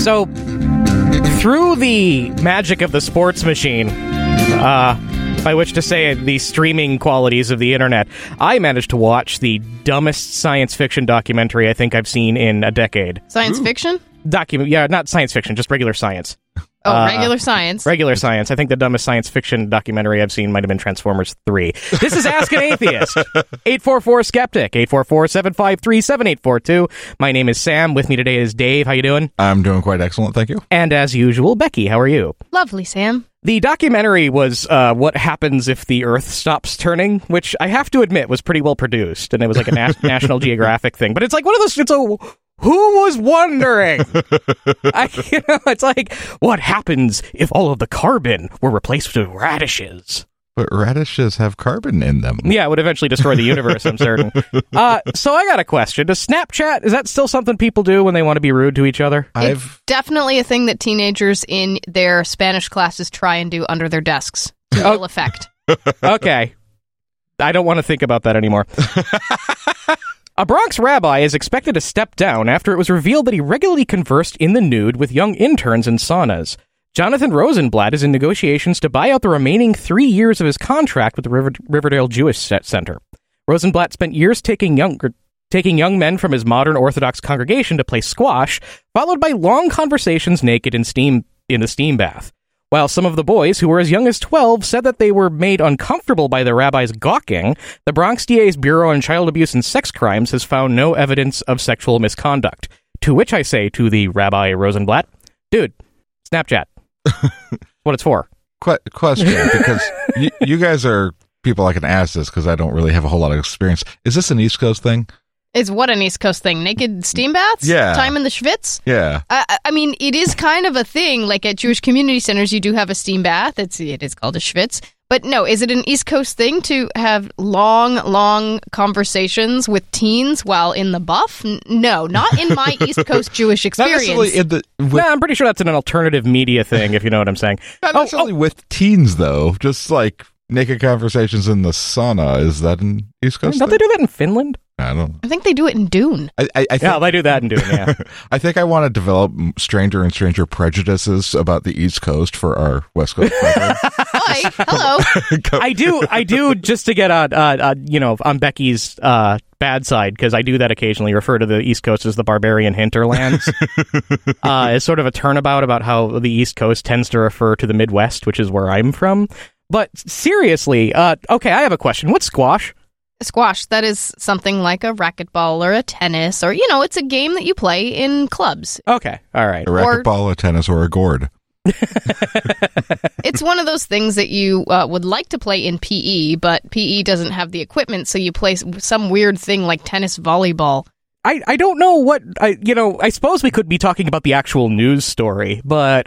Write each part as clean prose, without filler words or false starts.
So, through the magic of the sports machine, by which to say the streaming qualities of the internet, I managed to watch the dumbest science fiction documentary I think I've seen in a decade. Science fiction? Yeah, not science fiction, just regular science. Regular science. Regular science. I think the dumbest science fiction documentary I've seen might have been Transformers 3. This is Ask an Atheist. 844-SKEPTIC. 844-753-7842. My name is Sam. With me today is Dave. How you doing? I'm doing quite excellent, thank you. And as usual, Becky. How are you? Lovely, Sam. The documentary was what happens if the Earth stops turning, which I have to admit was pretty well produced, and it was like a National Geographic thing. But it's like one of those... Who was wondering? It's like, what happens if all of the carbon were replaced with radishes? But radishes have carbon in them. Yeah, it would eventually destroy the universe, I'm certain. So I got a question. Does Snapchat, is that still something people do when they want to be rude to each other? It's definitely a thing that teenagers in their Spanish classes try and do under their desks to ill effect. Okay. I don't want to think about that anymore. A Bronx rabbi is expected to step down after it was revealed that he regularly conversed in the nude with young interns in saunas. Jonathan Rosenblatt is in negotiations to buy out the remaining 3 years of his contract with the Riverdale Jewish Center. Rosenblatt spent years taking young men from his modern Orthodox congregation to play squash, followed by long conversations naked in the steam bath. While some of the boys, who were as young as 12, said that they were made uncomfortable by the rabbi's gawking, the Bronx DA's Bureau on Child Abuse and Sex Crimes has found no evidence of sexual misconduct. To which I say to the Rabbi Rosenblatt, dude, Snapchat. What it's for. Question, because you guys are people I can ask this because I don't really have a whole lot of experience. Is this an East Coast thing? Is what an East Coast thing? Naked steam baths? Yeah. Time in the schwitz? Yeah. I mean, it is kind of a thing. Like at Jewish community centers, you do have a steam bath. It is called a schwitz. But no, is it an East Coast thing to have long conversations with teens while in the buff? No, not in my East Coast Jewish experience. I'm pretty sure that's an alternative media thing, if you know what I'm saying. Not necessarily with teens, though. Just like naked conversations in the sauna. Is that an East Coast thing? Don't they do that in Finland? I don't know. I think they do it in Dune. I think, yeah, they do that in Dune, yeah. I think I want to develop stranger and stranger prejudices about the East Coast for our West Coast brethren. Hi, hello. I do, just to get on Becky's bad side, because I do that occasionally, refer to the East Coast as the barbarian hinterlands. It's sort of a turnabout about how the East Coast tends to refer to the Midwest, which is where I'm from. But seriously, okay, I have a question. What's squash? Squash, that is something like a racquetball or a tennis, or, it's a game that you play in clubs. Okay, all right. A racquetball, a tennis, or a gourd. It's one of those things that you would like to play in PE, but PE doesn't have the equipment, so you play some weird thing like tennis volleyball. I don't know what, I suppose we could be talking about the actual news story, but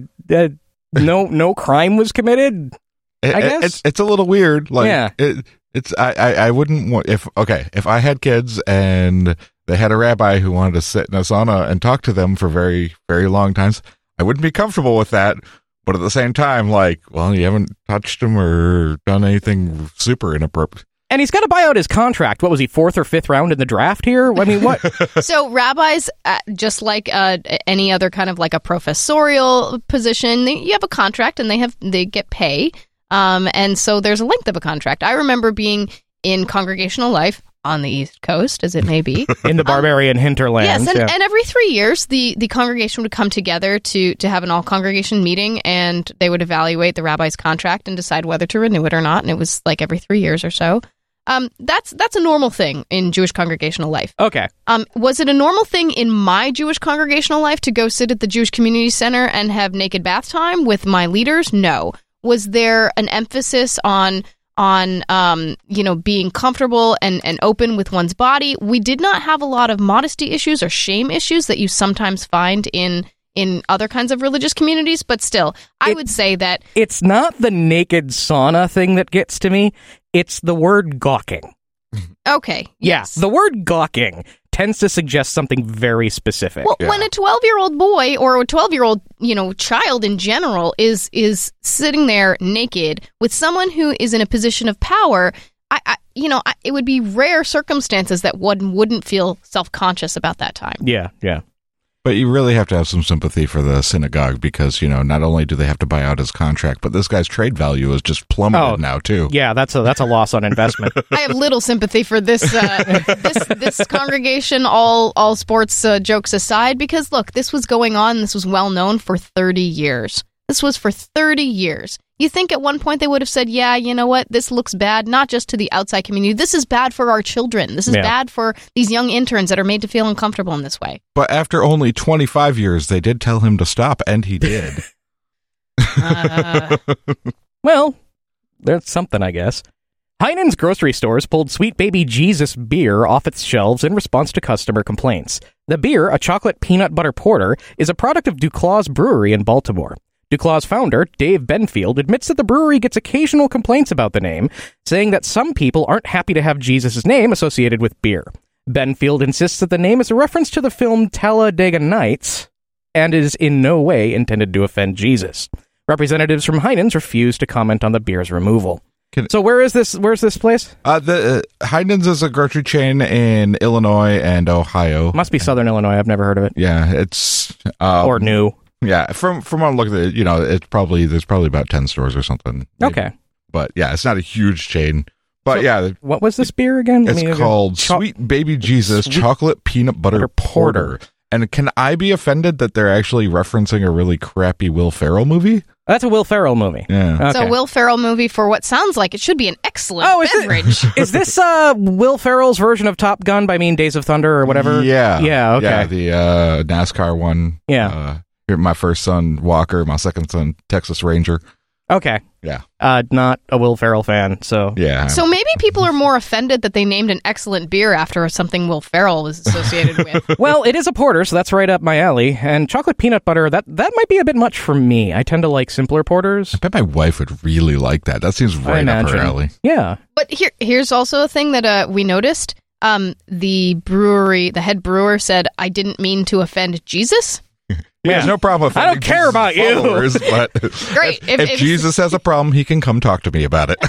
no crime was committed, I guess? It's a little weird. Like, yeah. I wouldn't want, if I had kids and they had a rabbi who wanted to sit in a sauna and talk to them for very, very long times, I wouldn't be comfortable with that. But at the same time, like, well, you haven't touched him or done anything super inappropriate. And he's got to buy out his contract. What was he, 4th or 5th round in the draft here? I mean, what? So rabbis, just like any other kind of like a professorial position, you have a contract and they get pay. And so there's a length of a contract. I remember being in congregational life on the East Coast, as it may be. In the barbarian hinterlands. Yes, and every 3 years, the congregation would come together to have an all-congregation meeting, and they would evaluate the rabbi's contract and decide whether to renew it or not, and it was like every 3 years or so. That's a normal thing in Jewish congregational life. Okay. Was it a normal thing in my Jewish congregational life to go sit at the Jewish Community Center and have naked bath time with my leaders? No. Was there an emphasis on being comfortable and open with one's body? We did not have a lot of modesty issues or shame issues that you sometimes find in other kinds of religious communities, but still, I would say that it's not the naked sauna thing that gets to me. It's the word gawking. Okay. Yes. Yeah, the word gawking tends to suggest something very specific. Well, when a 12-year-old boy or a 12-year-old, child in general is sitting there naked with someone who is in a position of power, it would be rare circumstances that one wouldn't feel self-conscious about that time. Yeah, yeah. But you really have to have some sympathy for the synagogue because, not only do they have to buy out his contract, but this guy's trade value is just plummeted now, too. Yeah, that's a loss on investment. I have little sympathy for this this congregation, all sports jokes aside, because, look, this was going on, this was well known for 30 years. This was for 30 years. You think at one point they would have said, yeah, you know what, this looks bad, not just to the outside community. This is bad for our children. This is bad for these young interns that are made to feel uncomfortable in this way. But after only 25 years, they did tell him to stop, and he did. Well, that's something, I guess. Heinen's grocery stores pulled Sweet Baby Jesus beer off its shelves in response to customer complaints. The beer, a chocolate peanut butter porter, is a product of Duclaw's Brewery in Baltimore. Duclaw's founder, Dave Benfield, admits that the brewery gets occasional complaints about the name, saying that some people aren't happy to have Jesus' name associated with beer. Benfield insists that the name is a reference to the film Talladega Nights and is in no way intended to offend Jesus. Representatives from Heinen's refuse to comment on the beer's removal. So where's this place? The Heinen's is a grocery chain in Illinois and Ohio. Must be Southern Illinois. I've never heard of it. Yeah, it's or new. Yeah, from what I look at it, there's probably about 10 stores or something. Okay. But yeah, it's not a huge chain. But what was this beer again? It's called Sweet Baby Jesus Chocolate Peanut Butter Porter. And can I be offended that they're actually referencing a really crappy Will Ferrell movie? That's a Will Ferrell movie. Yeah. Okay. It's a Will Ferrell movie for what sounds like it should be an excellent beverage. Is this Will Ferrell's version of Top Gun by Days of Thunder or whatever? Yeah. Yeah, okay. Yeah, the NASCAR one. Yeah. My first son, Walker. My second son, Texas Ranger. Okay. Yeah. Not a Will Ferrell fan, so... Yeah. So maybe people are more offended that they named an excellent beer after something Will Ferrell was associated with. Well, it is a porter, so that's right up my alley. And chocolate peanut butter, that might be a bit much for me. I tend to like simpler porters. I bet my wife would really like that. That seems right up her alley. Yeah. But here's also a thing that we noticed. The head brewer said, I didn't mean to offend Jesus. Yeah, no problem. I don't care about you. But great. If Jesus has a problem, he can come talk to me about it.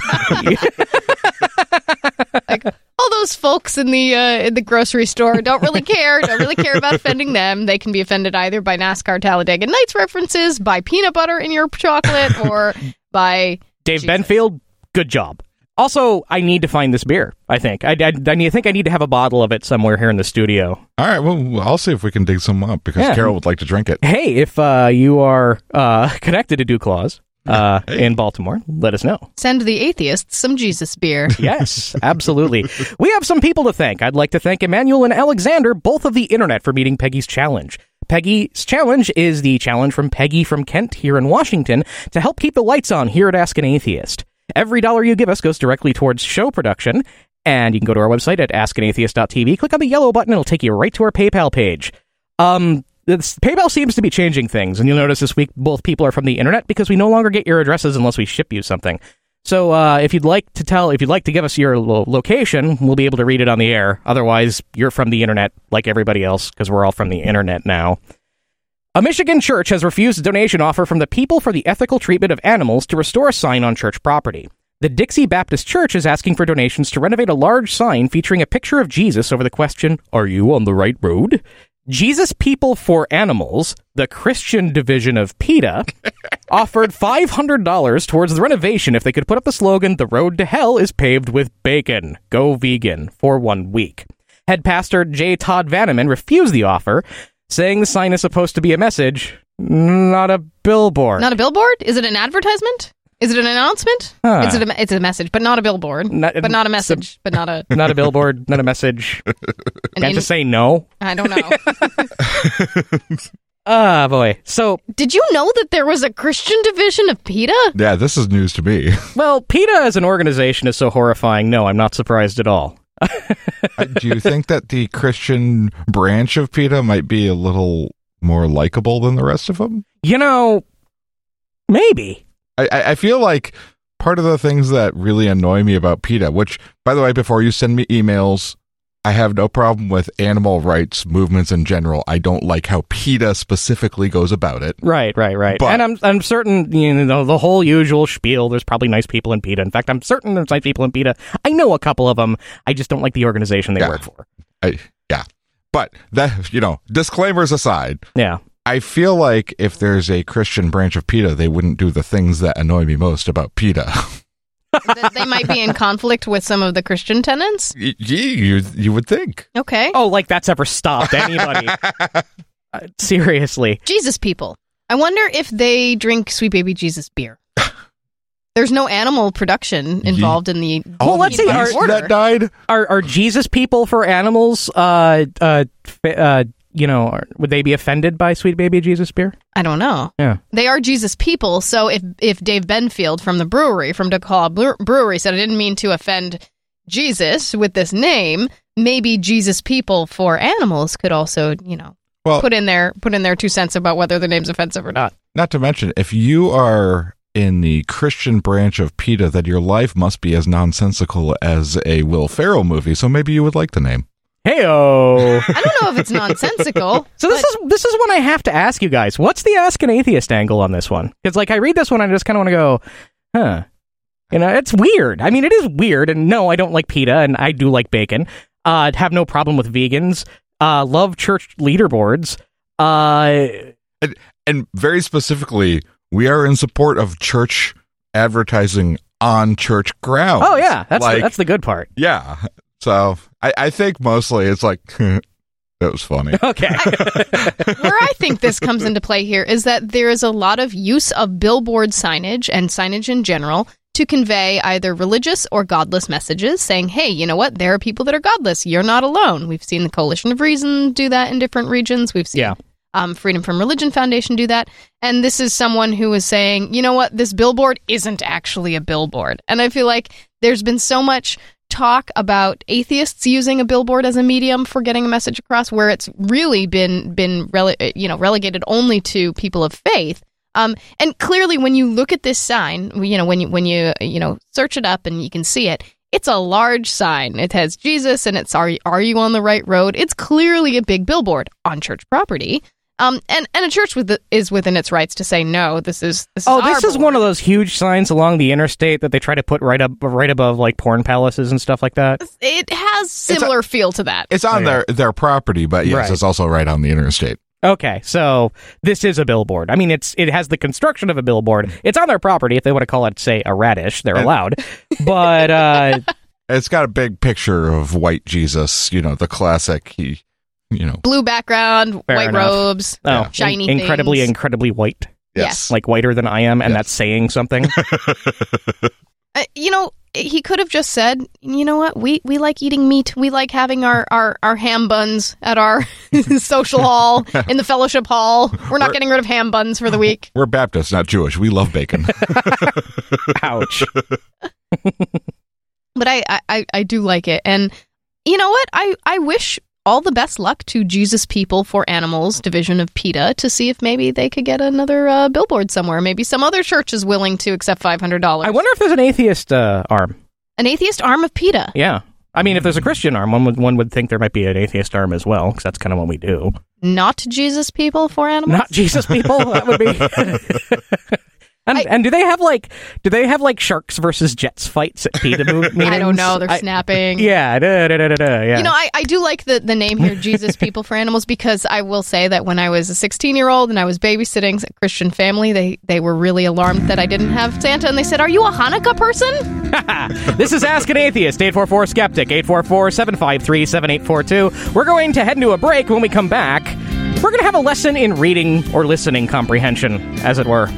Like, all those folks in the grocery store don't really care about offending them. They can be offended either by NASCAR Talladega Nights references, by peanut butter in your chocolate, or by Dave Jesus. Benfield. Good job. Also, I need to find this beer, I think. I think I need to have a bottle of it somewhere here in the studio. All right, well, I'll see if we can dig some up, because Carol would like to drink it. Hey, if you are connected to Duclaw's in Baltimore, let us know. Send the atheists some Jesus beer. Yes, absolutely. We have some people to thank. I'd like to thank Emmanuel and Alexander, both of the internet, for meeting Peggy's challenge. Peggy's challenge is the challenge from Peggy from Kent here in Washington to help keep the lights on here at Ask an Atheist. Every dollar you give us goes directly towards show production, and you can go to our website at askanatheist.tv, click on the yellow button, it'll take you right to our PayPal page. PayPal seems to be changing things, and you'll notice this week both people are from the internet because we no longer get your addresses unless we ship you something. So if you'd like to give us your location, we'll be able to read it on the air. Otherwise, you're from the internet like everybody else, because we're all from the internet now. A Michigan church has refused a donation offer from the People for the Ethical Treatment of Animals to restore a sign on church property. The Dixie Baptist Church is asking for donations to renovate a large sign featuring a picture of Jesus over the question, "Are you on the right road?" Jesus People for Animals, the Christian division of PETA, offered $500 towards the renovation if they could put up the slogan, "The road to hell is paved with bacon. Go vegan," for 1 week. Head pastor J. Todd Vanneman refused the offer, saying the sign is supposed to be a message, not a billboard. Not a billboard? Is it an advertisement? Is it an announcement? It's a message, but not a billboard. But not a message, but not a... Not a billboard, not a message. Can't just say no? I don't know. Ah, boy. So... Did you know that there was a Christian division of PETA? Yeah, this is news to me. Well, PETA as an organization is so horrifying. No, I'm not surprised at all. Do you think that the Christian branch of PETA might be a little more likable than the rest of them? You know, maybe. I feel like part of the things that really annoy me about PETA, which, by the way, before you send me emails, I have no problem with animal rights movements in general. I don't like how PETA specifically goes about it. Right. But, and I'm certain, the whole usual spiel, there's probably nice people in PETA. In fact, I'm certain there's nice people in PETA. I know a couple of them. I just don't like the organization they work for. But that, disclaimers aside, Yeah. I feel like if there's a Christian branch of PETA, they wouldn't do the things that annoy me most about PETA. That they might be in conflict with some of the Christian tenets? You would think. Okay. Oh, like that's ever stopped anybody. Seriously. Jesus people. I wonder if they drink Sweet Baby Jesus beer. There's no animal production involved in the... Well, let's see. order. That died? Are Jesus people for animals, would they be offended by Sweet Baby Jesus beer? I don't know. Yeah. They are Jesus people, so if Dave Benfield from the brewery, from DeKalb Brewery, said I didn't mean to offend Jesus with this name, maybe Jesus people for animals could also, put in their 2 cents about whether the name's offensive or not. Not to mention, if you are in the Christian branch of PETA, then your life must be as nonsensical as a Will Ferrell movie, so maybe you would like the name. Heyo. I don't know if it's nonsensical. So this is one I have to ask you guys. What's the Ask an Atheist angle on this one? Because I read this one and I just kind of want to go, huh. It's weird. I mean, it is weird. And no, I don't like PETA, and I do like bacon. Have no problem with vegans. Love church leaderboards. And very specifically, we are in support of church advertising on church grounds. Oh yeah, that's the good part. Yeah. So I think mostly it's like, that was funny. Okay. Where I think this comes into play here is that there is a lot of use of billboard signage and signage in general to convey either religious or godless messages, saying, hey, you know what? There are people that are godless. You're not alone. We've seen the Coalition of Reason do that in different regions. We've seen Freedom from Religion Foundation do that. And this is someone who is saying, you know what? This billboard isn't actually a billboard. And I feel like there's been so much talk about atheists using a billboard as a medium for getting a message across, where it's really been relegated only to people of faith. And clearly, when you look at this sign, when you search it up and you can see it, it's a large sign. It has Jesus, and it's are you on the right road? It's clearly a big billboard on church property. And a church is within its rights to say no. This is one of those huge signs along the interstate that they try to put right above like porn palaces and stuff like that. It has similar feel to that. It's on their property, but yes, It's also right on the interstate. Okay, so this is a billboard. I mean, it has the construction of a billboard. It's on their property. If they want to call it, say, a radish, they're allowed. But it's got a big picture of white Jesus. The classic. Blue background, white robes, shiny incredibly, things. incredibly white. Yes. Like whiter than I am, and that's saying something. He could have just said, you know what, we like eating meat. We like having our ham buns at our social hall, in the fellowship hall. We're not getting rid of ham buns for the week. We're Baptists, not Jewish. We love bacon. Ouch. But I do like it. And you know what? I wish all the best luck to Jesus People for Animals division of PETA to see if maybe they could get another billboard somewhere. Maybe some other church is willing to accept $500. I wonder if there's an atheist arm. An atheist arm of PETA? Yeah. I mean, if there's a Christian arm, one would think there might be an atheist arm as well, because that's kind of what we do. Not Jesus People for Animals? Not Jesus People? That would be... And do they have like sharks versus jets fights at PETA meetings? I don't know. They're snapping. Yeah. Yeah. I do like the name here, Jesus People for Animals, because I will say that when I was a 16-year-old and I was babysitting a Christian family, they were really alarmed that I didn't have Santa, and they said, "Are you a Hanukkah person?" This is Ask an Atheist, 844-SKEPTIC, 844-753-7842. We're going to head into a break. When we come back, we're going to have a lesson in reading or listening comprehension, as it were.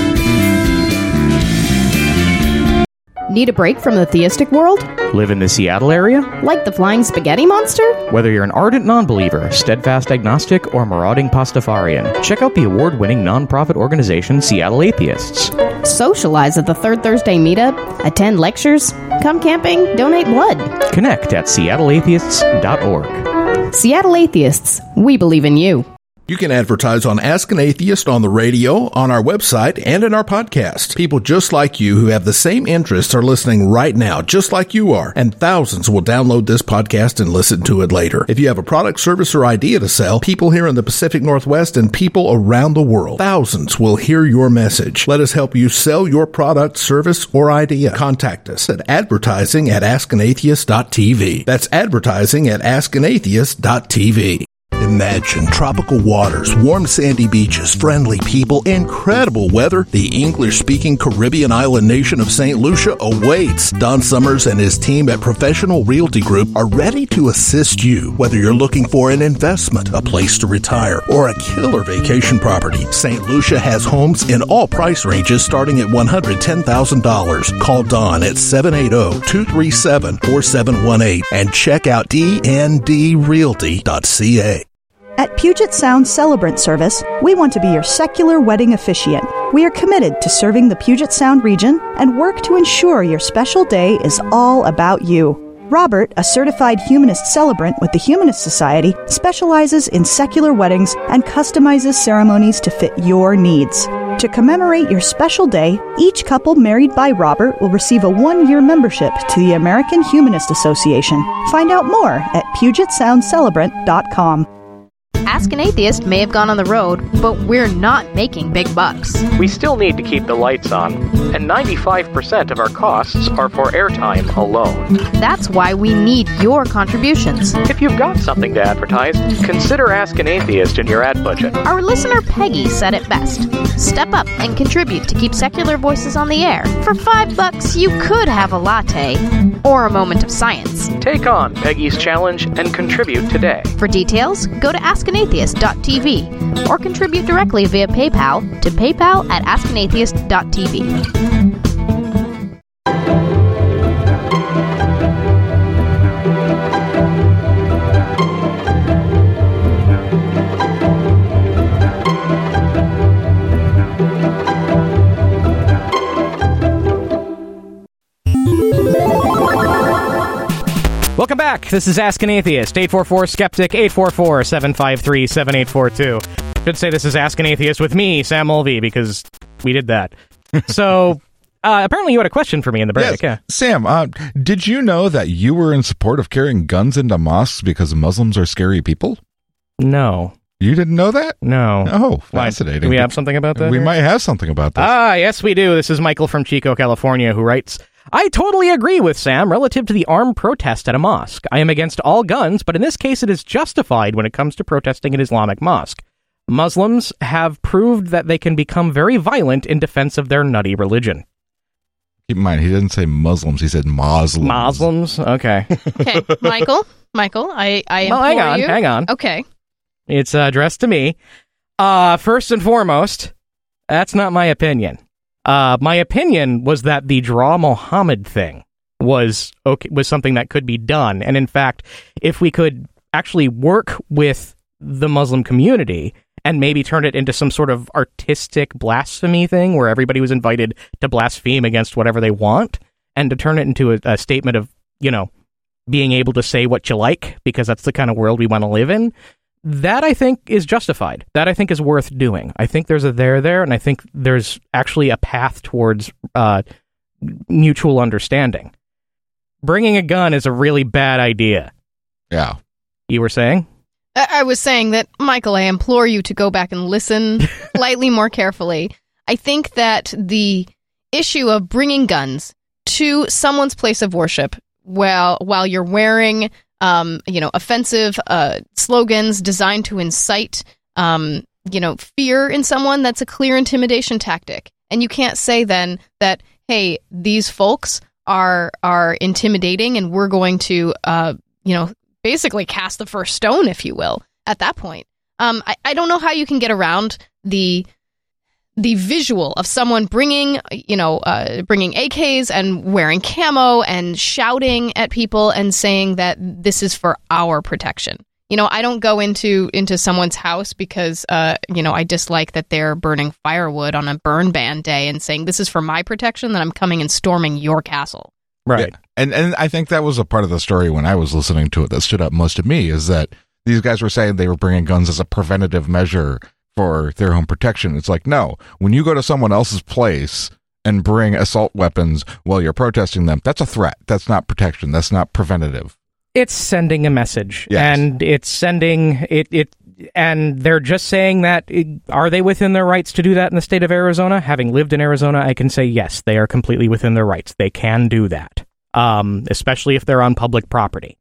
Need a break from the theistic world? Live in the Seattle area? Like the flying spaghetti monster? Whether you're an ardent non-believer, steadfast agnostic, or marauding Pastafarian, check out the award-winning nonprofit organization Seattle Atheists. Socialize at the Third Thursday meetup, attend lectures, come camping, donate blood. Connect at seattleatheists.org. Seattle Atheists, we believe in you. You can advertise on Ask an Atheist on the radio, on our website, and in our podcast. People just like you who have the same interests are listening right now, just like you are, and thousands will download this podcast and listen to it later. If you have a product, service, or idea to sell, people here in the Pacific Northwest and people around the world, thousands will hear your message. Let us help you sell your product, service, or idea. Contact us at advertising@askanatheist.tv. That's advertising@askanatheist.tv. Imagine tropical waters, warm sandy beaches, friendly people, incredible weather. The English-speaking Caribbean island nation of St. Lucia awaits. Don Summers and his team at Professional Realty Group are ready to assist you. Whether you're looking for an investment, a place to retire, or a killer vacation property, St. Lucia has homes in all price ranges starting at $110,000. Call Don at 780-237-4718 and check out dndrealty.ca. At Puget Sound Celebrant Service, we want to be your secular wedding officiant. We are committed to serving the Puget Sound region and work to ensure your special day is all about you. Robert, a certified humanist celebrant with the Humanist Society, specializes in secular weddings and customizes ceremonies to fit your needs. To commemorate your special day, each couple married by Robert will receive a 1-year membership to the American Humanist Association. Find out more at PugetSoundCelebrant.com. Ask an Atheist may have gone on the road, but we're not making big bucks. We still need to keep the lights on, and 95% of our costs are for airtime alone. That's why we need your contributions. If you've got something to advertise, consider Ask an Atheist in your ad budget. Our listener Peggy said it best. Step up and contribute to keep secular voices on the air. For $5, you could have a latte or a moment of science. Take on Peggy's challenge and contribute today. For details, go to askanatheist.tv or contribute directly via PayPal to paypal@askanatheist.tv. Welcome back. This is Ask an Atheist. 844-SKEPTIC, 844-753-7842. Should say this is Ask an Atheist with me, Sam Mulvey, because we did that. So, apparently you had a question for me in the break. Yes. Yeah. Sam, did you know that you were in support of carrying guns into mosques because Muslims are scary people? No. You didn't know that? No. Oh, fascinating. Do we have something about that? We here? might have something about this. Yes, we do. This is Michael from Chico, California, who writes, I totally agree with Sam relative to the armed protest at a mosque. I am against all guns, but in this case it is justified when it comes to protesting an Islamic mosque. Muslims have proved that they can become very violent in defense of their nutty religion. Keep in mind, he didn't say Muslims, he said Muslims. Muslims? Okay. Okay, Michael, I implore you. Hang on. Okay. It's addressed to me. First and foremost, that's not my opinion. My opinion was that the Draw Muhammad thing was something that could be done. And in fact, if we could actually work with the Muslim community and maybe turn it into some sort of artistic blasphemy thing where everybody was invited to blaspheme against whatever they want, and to turn it into a statement of, being able to say what you like, because that's the kind of world we want to live in, that I think is justified. That I think is worth doing. I think there's a there, and I think there's actually a path towards mutual understanding. Bringing a gun is a really bad idea. Yeah. You were saying? I was saying that, Michael, I implore you to go back and listen slightly more carefully. I think that the issue of bringing guns to someone's place of worship while you're wearing offensive slogans designed to incite, fear in someone, that's a clear intimidation tactic. And you can't say then that, hey, these folks are intimidating and we're going to, basically cast the first stone, if you will, at that point. I don't know how you can get around the visual of someone bringing AKs and wearing camo and shouting at people and saying that this is for our protection. I don't go into someone's house because, I dislike that they're burning firewood on a burn ban day and saying this is for my protection, that I'm coming and storming your castle. Right. Yeah. And I think that was a part of the story when I was listening to it that stood out most to me, is that these guys were saying they were bringing guns as a preventative measure for their own protection. It's like, no, when you go to someone else's place and bring assault weapons while you're protesting them, that's a threat. That's not protection. That's not preventative. It's sending a message, Yes. and it's sending it, and they're just saying that. Are they within their rights to do that in the state of Arizona? Having lived in Arizona, I can say yes, they are completely within their rights. They can do that, especially if they're on public property.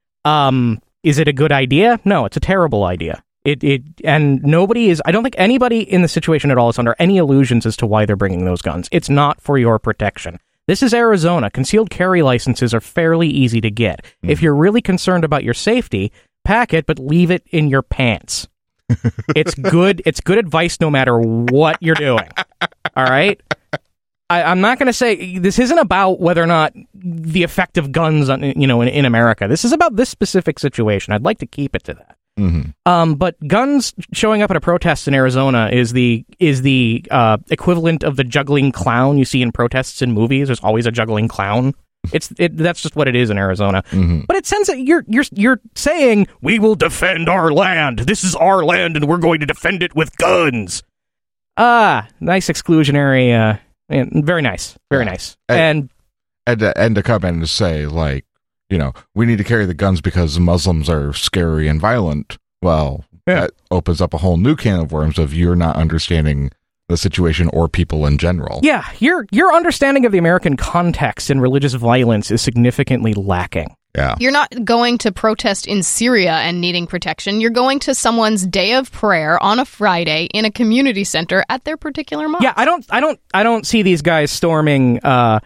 Is it a good idea? No, it's a terrible idea. And nobody is. I don't think anybody in the situation at all is under any illusions as to why they're bringing those guns. It's not for your protection. This is Arizona. Concealed carry licenses are fairly easy to get. If you're really concerned about your safety, pack it, but leave it in your pants. It's good. It's good advice no matter what you're doing. All right? I'm not going to say this isn't about whether or not the effect of guns on, in America. This is about this specific situation. I'd like to keep it to that. But guns showing up at a protest in Arizona is the equivalent of the juggling clown you see in protests in movies. There's always a juggling clown. That's just what it is in Arizona. But it sends that you're saying we will defend our land. This is our land, and we're going to defend it with guns. Nice exclusionary. Very nice, very nice. And to come in and say, like, we need to carry the guns because Muslims are scary and violent. Well, that opens up a whole new can of worms of you're not understanding the situation or people in general. Yeah, your understanding of the American context and religious violence is significantly lacking. Yeah. You're not going to protest in Syria and needing protection. You're going to someone's day of prayer on a Friday in a community center at their particular mosque. Yeah, I don't see these guys storming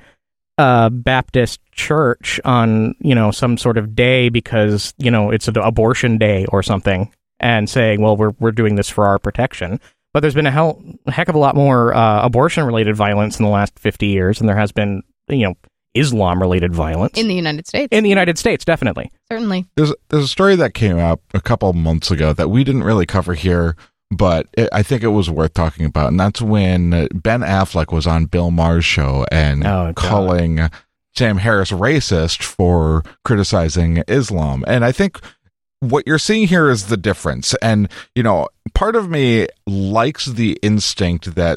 Baptist church on, some sort of day because, it's an abortion day or something and saying, well, we're doing this for our protection. But there's been a heck of a lot more abortion-related violence in the last 50 years than there has been, Islam-related violence. In the United States. In the United States, definitely. Certainly. There's a story that came up a couple months ago that we didn't really cover here, but I think it was worth talking about, and that's when Ben Affleck was on Bill Maher's show and calling Sam Harris racist for criticizing Islam. And I think what you're seeing here is the difference. And, part of me likes the instinct that,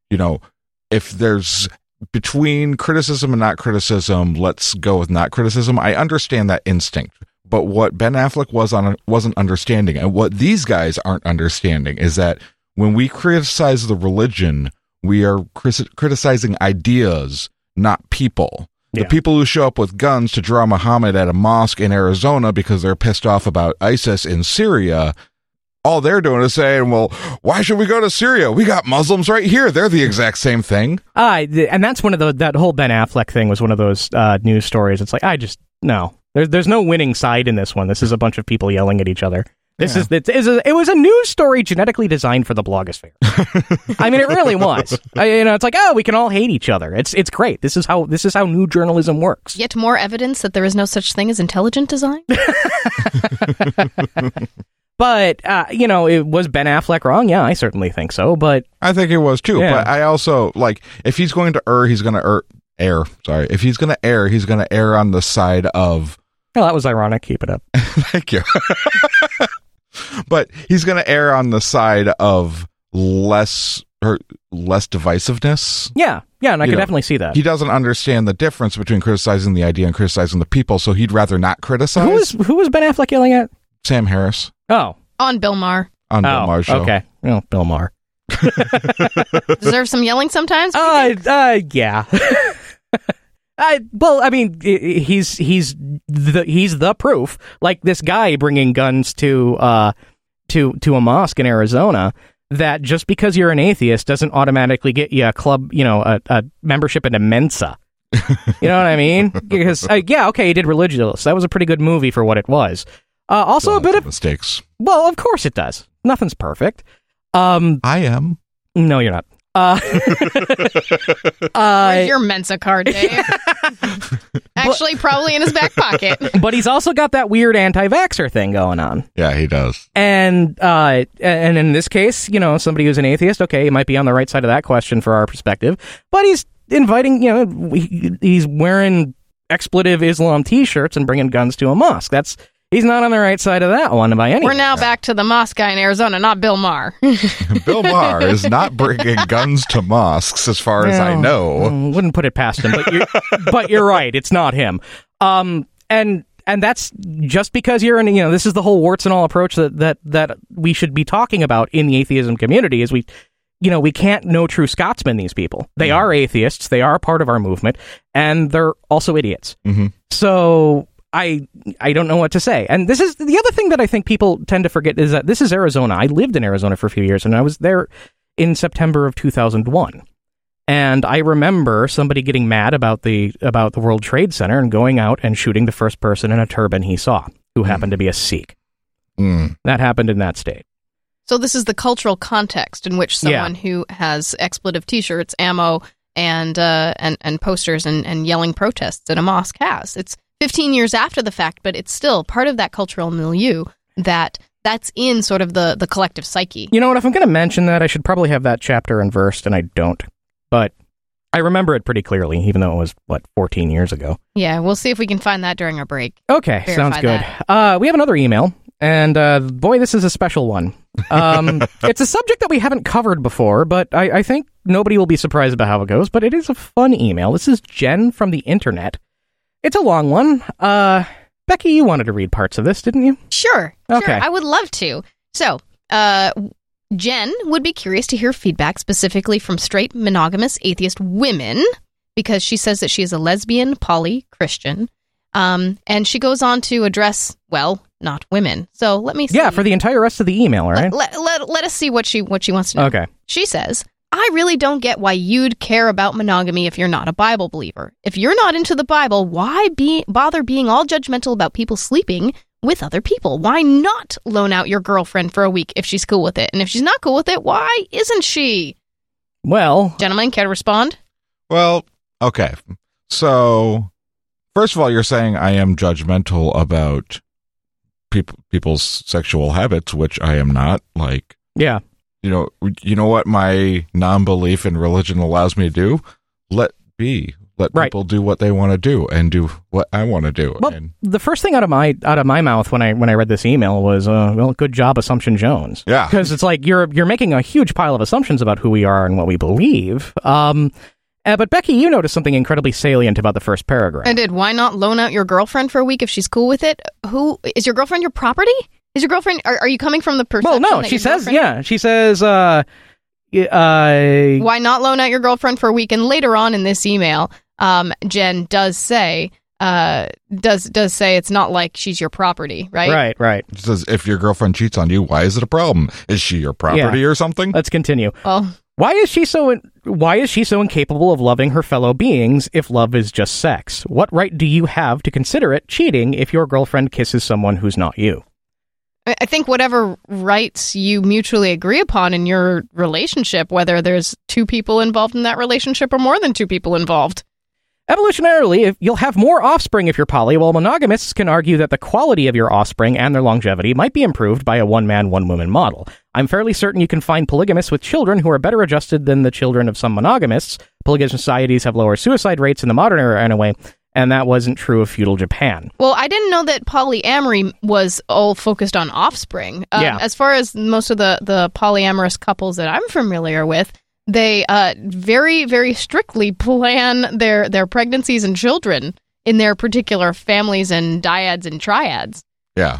if there's between criticism and not criticism, let's go with not criticism. I understand that instinct. But what Ben Affleck wasn't understanding, and what these guys aren't understanding, is that when we criticize the religion, we are criticizing ideas, not people. The people who show up with guns to draw Muhammad at a mosque in Arizona because they're pissed off about ISIS in Syria, all they're doing is saying, well, why should we go to Syria? We got Muslims right here. They're the exact same thing. And that's one of that whole Ben Affleck thing was one of those news stories. It's like, no. There's no winning side in this one. This is a bunch of people yelling at each other. It was a news story genetically designed for the blogosphere. I mean, it really was. It's like, we can all hate each other. It's great. This is how new journalism works. Yet more evidence that there is no such thing as intelligent design. But it was Ben Affleck wrong? Yeah, I certainly think so. But I think it was too. Yeah. But I also if he's going to err, he's going to err. Sorry, if he's going to err, he's going to err on the side of. Well, that was ironic. Keep it up. Thank you. But he's going to err on the side of less divisiveness. Yeah, and I can definitely see that. He doesn't understand the difference between criticizing the idea and criticizing the people, so he'd rather not criticize. Who was Ben Affleck yelling at? Sam Harris. Oh. On Bill Maher. On Bill Maher's show. Okay. Well, Bill Maher. Deserve some yelling sometimes? Yeah. He's the proof. Like this guy bringing guns to a mosque in Arizona. That just because you're an atheist doesn't automatically get you a club, a membership in a Mensa. You know what I mean? Because he did Religulous. That was a pretty good movie for what it was. Also, a bit of mistakes. Well, of course it does. Nothing's perfect. I am. No, you're not. Where's your Mensa card, Dave? Actually, probably in his back pocket. But he's also got that weird anti-vaxxer thing going on. Yeah, he does. And in this case, somebody who's an atheist, okay, he might be on the right side of that question for our perspective. But he's inviting, he's wearing expletive Islam T-shirts and bringing guns to a mosque. He's not on the right side of that one by any We're now back to the mosque guy in Arizona, not Bill Maher. Bill Maher is not bringing guns to mosques, as far as I know. Wouldn't put it past him, but you're right. It's not him. And that's just because you're in, this is the whole warts and all approach that we should be talking about in the atheism community is we can't know true Scotsmen, these people. They are atheists. They are part of our movement, and they're also idiots. Mm-hmm. So I don't know what to say. And this is the other thing that I think people tend to forget is that this is Arizona. I lived in Arizona for a few years, and I was there in September of 2001. And I remember somebody getting mad about the World Trade Center and going out and shooting the first person in a turban he saw, who happened to be a Sikh. That happened in that state. So this is the cultural context in which someone who has expletive T-shirts, ammo, and posters and yelling protests at a mosque has. It's 15 years after the fact, but it's still part of that cultural milieu that's in sort of the collective psyche. You know what? If I'm going to mention that, I should probably have that chapter and verse, and I don't. But I remember it pretty clearly, even though it was, 14 years ago. Yeah, we'll see if we can find that during our break. Okay, sounds good. We have another email, and boy, this is a special one. It's a subject that we haven't covered before, but I think nobody will be surprised about how it goes, but it is a fun email. This is Jen from the internet. It's a long one. Becky, you wanted to read parts of this, didn't you? Sure. Okay. Sure, I would love to. So, Jen would be curious to hear feedback specifically from straight, monogamous, atheist women, because she says that she is a lesbian, poly, Christian, and she goes on to address, not women. So let me see. Yeah, for the entire rest of the email, right? Let us see what she wants to know. Okay. She says, I really don't get why you'd care about monogamy if you're not a Bible believer. If you're not into the Bible, why bother being all judgmental about people sleeping with other people? Why not loan out your girlfriend for a week if she's cool with it? And if she's not cool with it, why isn't she? Well, gentlemen, care to respond? Well, okay. So, first of all, you're saying I am judgmental about people's sexual habits, which I am not. Yeah. You know what my non-belief in religion allows me to do? Let people do what they want to do and do what I want to do. Well, the first thing out of my mouth when I read this email was, good job, Assumption Jones. Yeah, because it's like you're making a huge pile of assumptions about who we are and what we believe. But Becky, you noticed something incredibly salient about the first paragraph. I did. Why not loan out your girlfriend for a week if she's cool with it? Who is your girlfriend? Your property? Is your girlfriend? Are you coming from the perception? Well, no. She says, She says, why not loan out your girlfriend for a week? And later on in this email, Jen does say it's not like she's your property, right? Right. It says if your girlfriend cheats on you, why is it a problem? Is she your property or something? Let's continue. Well, why is she so incapable of loving her fellow beings if love is just sex? What right do you have to consider it cheating if your girlfriend kisses someone who's not you? I think whatever rights you mutually agree upon in your relationship, whether there's two people involved in that relationship or more than two people involved. Evolutionarily, you'll have more offspring if you're poly, while monogamists can argue that the quality of your offspring and their longevity might be improved by a one-man, one-woman model. I'm fairly certain you can find polygamists with children who are better adjusted than the children of some monogamists. Polygamous societies have lower suicide rates in the modern era anyway, and that wasn't true of feudal Japan. Well, I didn't know that polyamory was all focused on offspring. As far as most of the polyamorous couples that I'm familiar with, they very, very strictly plan their pregnancies and children in their particular families and dyads and triads. Yeah.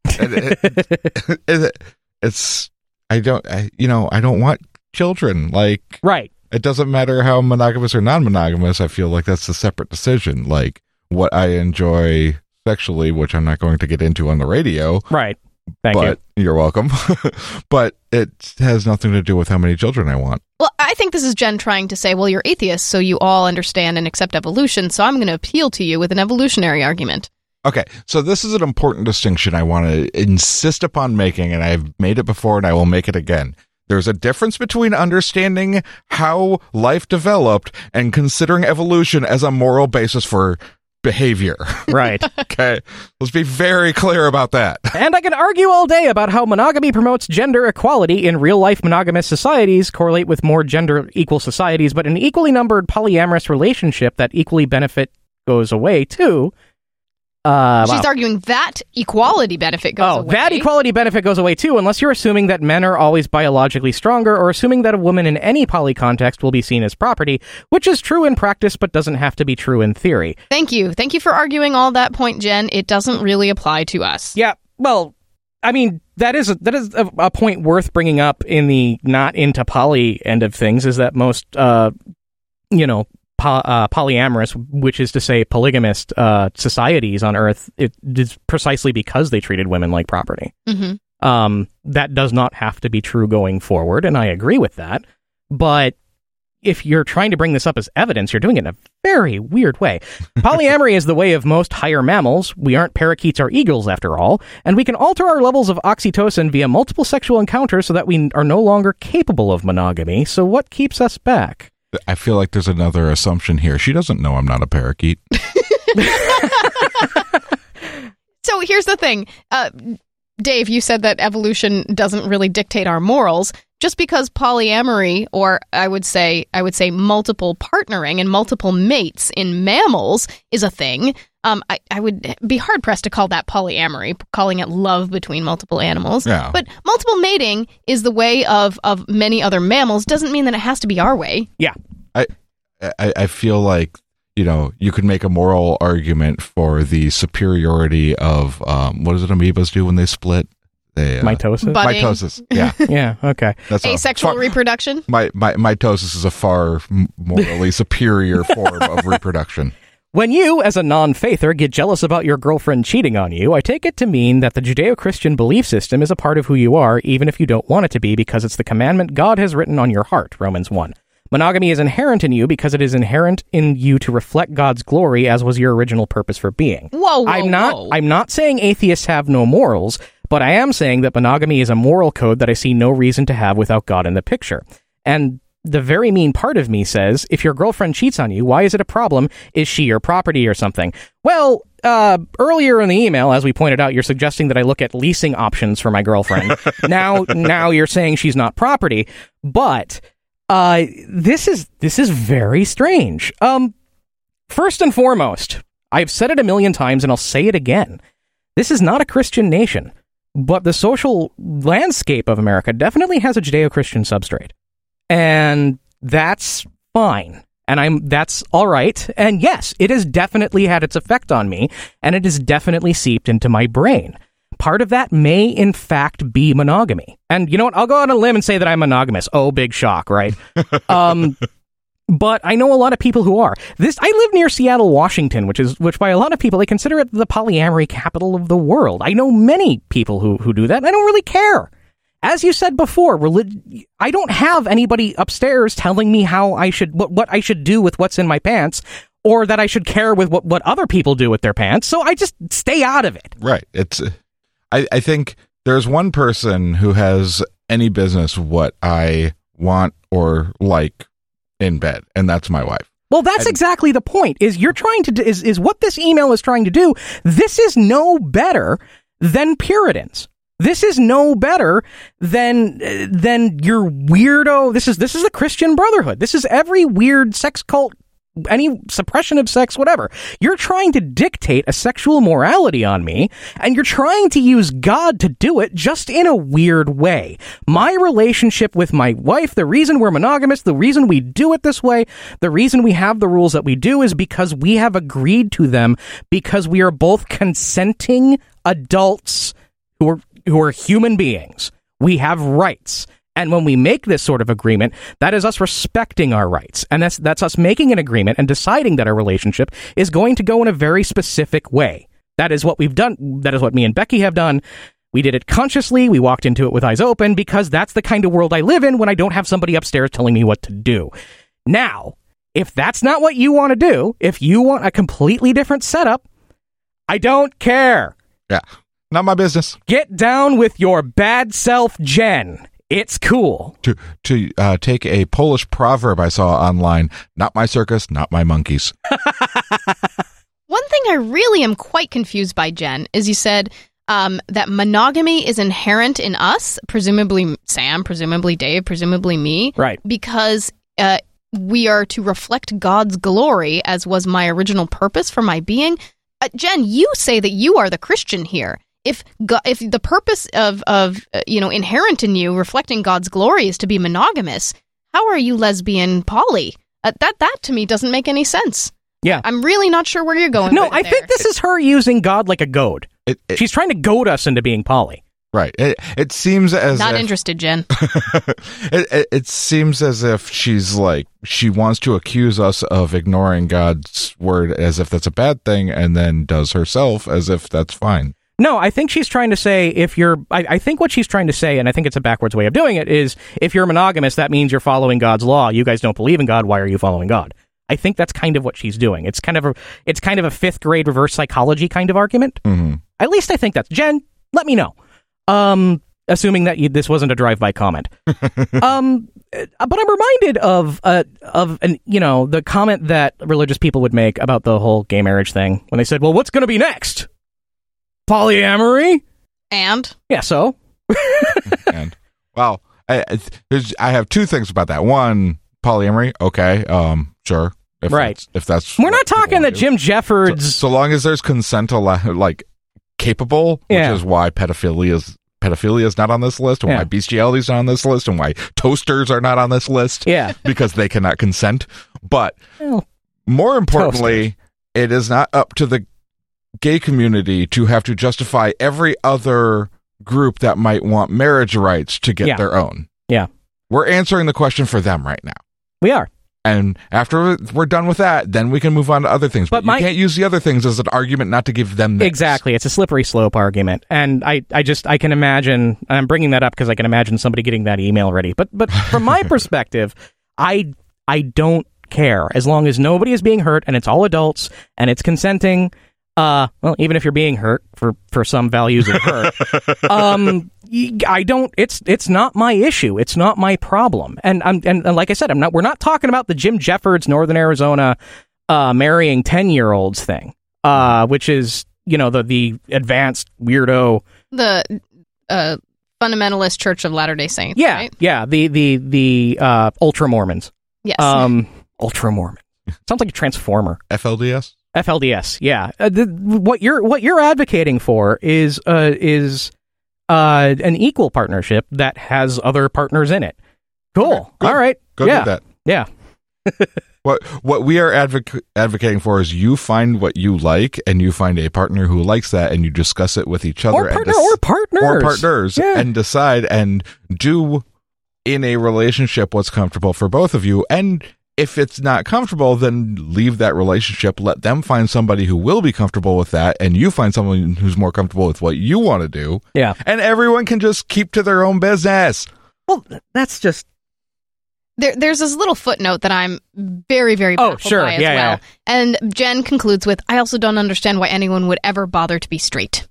I don't want children. Right. It doesn't matter how monogamous or non-monogamous. I feel like that's a separate decision. Like what I enjoy sexually, which I'm not going to get into on the radio. Right. Thank you. You're welcome. But it has nothing to do with how many children I want. Well, I think this is Jen trying to say, well, you're atheists, so you all understand and accept evolution, so I'm going to appeal to you with an evolutionary argument. Okay, so this is an important distinction I want to insist upon making, and I've made it before and I will make it again. There's a difference between understanding how life developed and considering evolution as a moral basis for behavior. Right. Okay. Let's be very clear about that. And I can argue all day about how monogamy promotes gender equality in real-life monogamous societies, correlate with more gender-equal societies, but an equally numbered polyamorous relationship that equally benefit goes away, too. She's arguing that equality benefit goes away. That equality benefit goes away too, unless you're assuming that men are always biologically stronger, or assuming that a woman in any poly context will be seen as property, which is true in practice but doesn't have to be true in theory. Thank you for arguing all that point, Jen. It doesn't really apply to us. Yeah, well, I mean, that is a point worth bringing up in the not into poly end of things, is that most, polyamorous, which is to say polygamist societies on Earth, it is precisely because they treated women like property. Mm-hmm. That does not have to be true going forward, and I agree with that. But if you're trying to bring this up as evidence, you're doing it in a very weird way. Polyamory is the way of most higher mammals. We aren't parakeets or eagles, after all, and we can alter our levels of oxytocin via multiple sexual encounters so that we are no longer capable of monogamy. So what keeps us back? I feel like there's another assumption here. She doesn't know I'm not a parakeet. So here's the thing. Dave, you said that evolution doesn't really dictate our morals. Just because polyamory, or I would say multiple partnering and multiple mates in mammals is a thing, I would be hard-pressed to call that polyamory, calling it love between multiple animals. Yeah. But multiple mating is the way of many other mammals. Doesn't mean that it has to be our way. Yeah. I feel like, you could make a moral argument for the superiority of, what does it amoebas do when they split? Mitosis? Budding. Mitosis, yeah. Yeah, okay. That's asexual reproduction? Mitosis is a far morally superior form of reproduction. When you, as a non-faither, get jealous about your girlfriend cheating on you, I take it to mean that the Judeo-Christian belief system is a part of who you are, even if you don't want it to be, because it's the commandment God has written on your heart, Romans 1. Monogamy is inherent in you because it is inherent in you to reflect God's glory, as was your original purpose for being. Whoa. I'm not saying atheists have no morals, but I am saying that monogamy is a moral code that I see no reason to have without God in the picture. And the very mean part of me says, if your girlfriend cheats on you, why is it a problem? Is she your property or something? Well, earlier in the email, as we pointed out, you're suggesting that I look at leasing options for my girlfriend. Now you're saying she's not property, but this is very strange. First and foremost, I've said it a million times and I'll say it again. This is not a Christian nation, but the social landscape of America definitely has a Judeo-Christian substrate. And that's fine. And that's all right. And yes, it has definitely had its effect on me, and it has definitely seeped into my brain. Part of that may, in fact, be monogamy. And you know what? I'll go out on a limb and say that I'm monogamous. Oh, big shock, right? But I know a lot of people who are. I live near Seattle, Washington, which by a lot of people, they consider it the polyamory capital of the world. I know many people who do that, and I don't really care. As you said before, I don't have anybody upstairs telling me how I should, what I should do with what's in my pants, or that I should care with what other people do with their pants. So I just stay out of it. Right. I think there's one person who has any business what I want or like in bed, and that's my wife. Well, that's exactly the point. Is what this email is trying to do. This is no better than Puritans. This is no better than your weirdo. This is the Christian Brotherhood. This is every weird sex cult, any suppression of sex, whatever. You're trying to dictate a sexual morality on me, and you're trying to use God to do it just in a weird way. My relationship with my wife, the reason we're monogamous, the reason we do it this way, the reason we have the rules that we do is because we have agreed to them, because we are both consenting adults who are human beings. We have rights. And when we make this sort of agreement, that is us respecting our rights. And that's us making an agreement and deciding that our relationship is going to go in a very specific way. That is what we've done. That is what me and Becky have done. We did it consciously. We walked into it with eyes open because that's the kind of world I live in when I don't have somebody upstairs telling me what to do. Now, if that's not what you want to do, if you want a completely different setup, I don't care. Yeah. Not my business. Get down with your bad self, Jen. It's cool. To take a Polish proverb I saw online, not my circus, not my monkeys. One thing I really am quite confused by, Jen, is you said that monogamy is inherent in us, presumably Sam, presumably Dave, presumably me. Right. Because we are to reflect God's glory, as was my original purpose for my being. Jen, you say that you are the Christian here. If the purpose of inherent in you reflecting God's glory is to be monogamous, how are you lesbian poly? That to me doesn't make any sense. Yeah. I'm really not sure where you're going. No, I think this is her using God like a goad. She's trying to goad us into being poly. Right. It seems as not interested, Jen. It seems as if she's like, she wants to accuse us of ignoring God's word as if that's a bad thing, and then does herself as if that's fine. No, I think she's trying to say I think what she's trying to say, and I think it's a backwards way of doing it, is if you're monogamous, that means you're following God's law. You guys don't believe in God. Why are you following God? I think that's kind of what she's doing. It's kind of a fifth grade reverse psychology kind of argument. Mm-hmm. At least I think that's. Jen, let me know. Assuming that this wasn't a drive-by comment. But I'm reminded of the comment that religious people would make about the whole gay marriage thing when they said, well, what's going to be next? Polyamory? And? Yeah, so? And, well, I have two things about that. One, polyamory, okay, sure. If that's we're not talking that Jim Jeffords... So long as there's consent, capable, which is why pedophilia is not on this list, and why bestiality is not on this list, and why toasters are not on this list. Yeah. Because they cannot consent. But more importantly, it is not up to the gay community to have to justify every other group that might want marriage rights to get their own. Yeah. We're answering the question for them right now. We are. And after we're done with that, then we can move on to other things. But you can't use the other things as an argument not to give them this. Exactly. It's a slippery slope argument. And I can imagine, I'm bringing that up because I can imagine somebody getting that email ready. But from my perspective, I don't care. As long as nobody is being hurt and it's all adults and it's consenting, even if you're being hurt for some values of hurt, I don't. It's not my issue. It's not my problem. And like I said, we're not talking about the Jim Jeffords, Northern Arizona, marrying 10-year-olds thing, which is the advanced weirdo, the fundamentalist Church of Latter-day Saints. Yeah, right? Yeah. The ultra Mormons. Yes. Ultra Mormon sounds like a transformer. FLDS. FLDS, yeah. What you're advocating for is an equal partnership that has other partners in it. Cool. Okay, all right. Go do that. Yeah. What we are advocating for is you find what you like, and you find a partner who likes that, and you discuss it with each other, or partners, and decide and do in a relationship what's comfortable for both of you. And if it's not comfortable, then leave that relationship. Let them find somebody who will be comfortable with that, and you find someone who's more comfortable with what you want to do. Yeah. And everyone can just keep to their own business. Well, that's just... There's this little footnote that I'm very, very baffled by as well. Yeah. And Jen concludes with, I also don't understand why anyone would ever bother to be straight.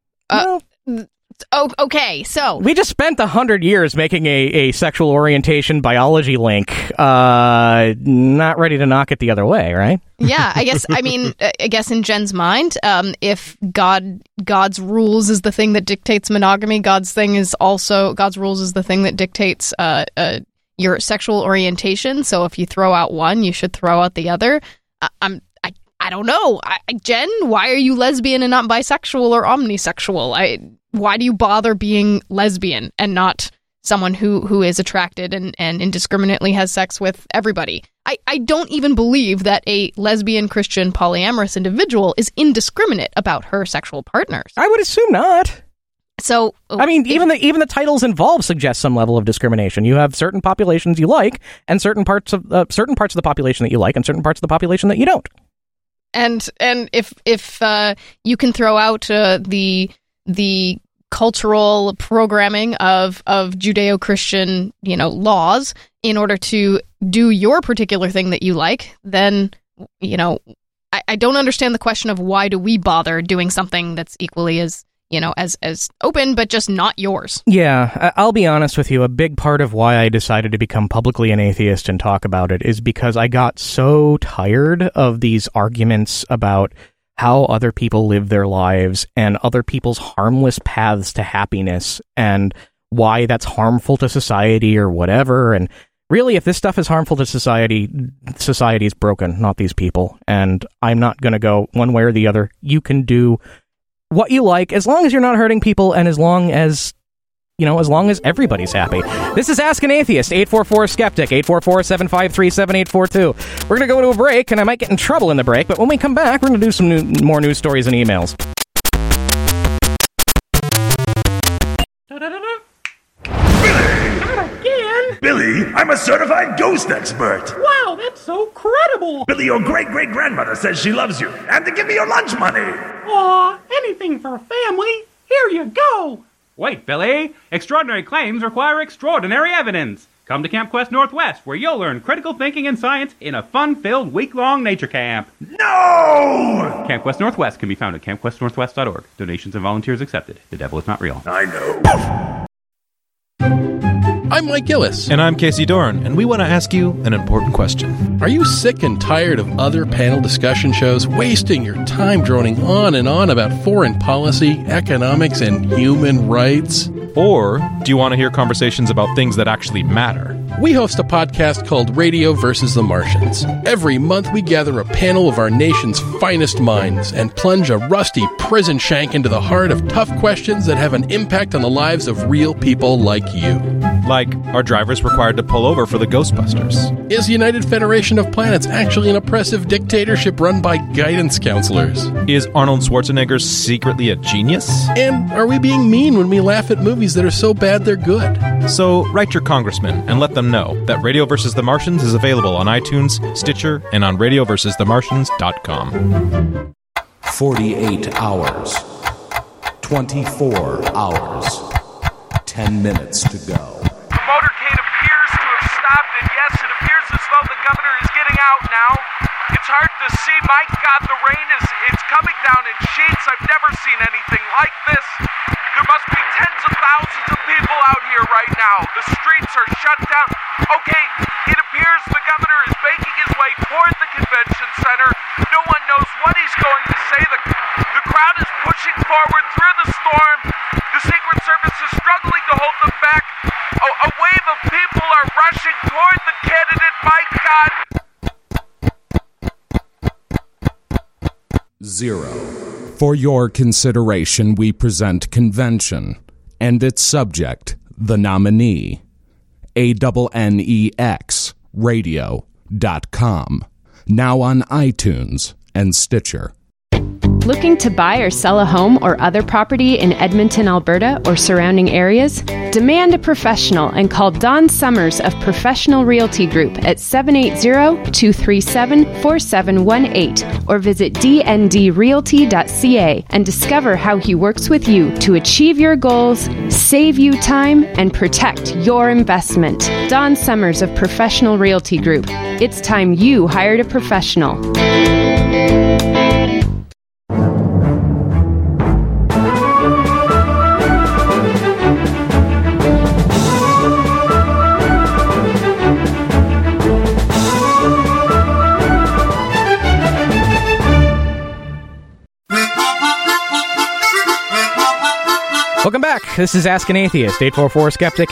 Okay, so... We just spent 100 years making a sexual orientation biology link. Not ready to knock it the other way, right? Yeah, I guess in Jen's mind, if God's rules is the thing that dictates monogamy, God's rules is the thing that dictates your sexual orientation. So if you throw out one, you should throw out the other. I don't know. Jen, why are you lesbian and not bisexual or omnisexual? Why do you bother being lesbian and not someone who is attracted and indiscriminately has sex with everybody? I don't even believe that a lesbian, Christian, polyamorous individual is indiscriminate about her sexual partners. I would assume not. So, even the titles involved suggest some level of discrimination. You have certain populations you like, and certain parts of the population that you like, and certain parts of the population that you don't. And if you can throw out the cultural programming of Judeo-Christian, laws in order to do your particular thing that you like, then, I don't understand the question of why do we bother doing something that's equally as open, but just not yours. Yeah, I'll be honest with you. A big part of why I decided to become publicly an atheist and talk about it is because I got so tired of these arguments about how other people live their lives and other people's harmless paths to happiness and why that's harmful to society or whatever. And really, if this stuff is harmful to society, society is broken, not these people. And I'm not going to go one way or the other. You can do what you like, as long as you're not hurting people, and as long as everybody's happy. This is Ask an Atheist, 844-SKEPTIC, 844-753-7842. We're going to go to a break, and I might get in trouble in the break, but when we come back, we're going to do some more news stories and emails. Billy, I'm a certified ghost expert. Wow, that's so credible. Billy, your great-great-grandmother says she loves you, and to give me your lunch money. Aw, anything for family. Here you go. Wait, Billy. Extraordinary claims require extraordinary evidence. Come to Camp Quest Northwest, where you'll learn critical thinking and science in a fun-filled week-long nature camp. No! Camp Quest Northwest can be found at campquestnorthwest.org. Donations and volunteers accepted. The devil is not real. I know. I'm Mike Gillis. And I'm Casey Dorn, and we want to ask you an important question. Are you sick and tired of other panel discussion shows wasting your time droning on and on about foreign policy, economics, and human rights? Or do you want to hear conversations about things that actually matter? We host a podcast called Radio versus the Martians. Every month we gather a panel of our nation's finest minds and plunge a rusty prison shank into the heart of tough questions that have an impact on the lives of real people like you. Like, are drivers required to pull over for the Ghostbusters? Is United Federation of Planets actually an oppressive dictatorship run by guidance counselors? Is Arnold Schwarzenegger secretly a genius? And are we being mean when we laugh at movies that are so bad they're good? So write your congressman and let them know that Radio vs. the Martians is available on iTunes, Stitcher, and on radioversusthemartians.com. 48 hours. 24 hours. 10 minutes to go. The motorcade appears to have stopped, and yes, it appears as though the governor is getting out now. It's hard to see. My God, the rain it's coming down in sheets. I've never seen anything like this. There must be tens of thousands of people out here right now. The streets are shut down. Okay, it appears the governor is making his way toward the convention center. No one knows what he's going to say. The crowd is pushing forward through the storm. The Secret Service is struggling to hold them back. A wave of people are rushing toward the candidate. My God. 0. For your consideration, we present Convention and its subject, the nominee. ANNEX Radio.com. Now on iTunes and Stitcher. Looking to buy or sell a home or other property in Edmonton, Alberta, or surrounding areas? Demand a professional and call Don Summers of Professional Realty Group at 780-237-4718 or visit dndrealty.ca and discover how he works with you to achieve your goals, save you time, and protect your investment. Don Summers of Professional Realty Group. It's time you hired a professional. Welcome back. This is Ask an Atheist, 844-SKEPTIC,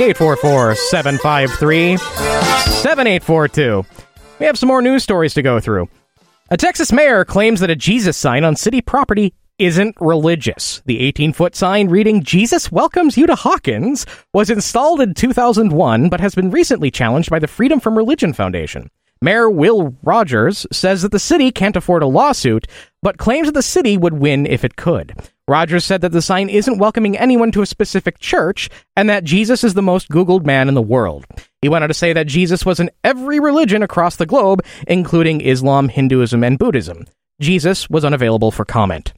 844-753-7842. We have some more news stories to go through. A Texas mayor claims that a Jesus sign on city property isn't religious. The 18-foot sign reading, "Jesus welcomes you to Hawkins," was installed in 2001, but has been recently challenged by the Freedom from Religion Foundation. Mayor Will Rogers says that the city can't afford a lawsuit, but claims that the city would win if it could. Rogers said that the sign isn't welcoming anyone to a specific church, and that Jesus is the most Googled man in the world. He went on to say that Jesus was in every religion across the globe, including Islam, Hinduism, and Buddhism. Jesus was unavailable for comment.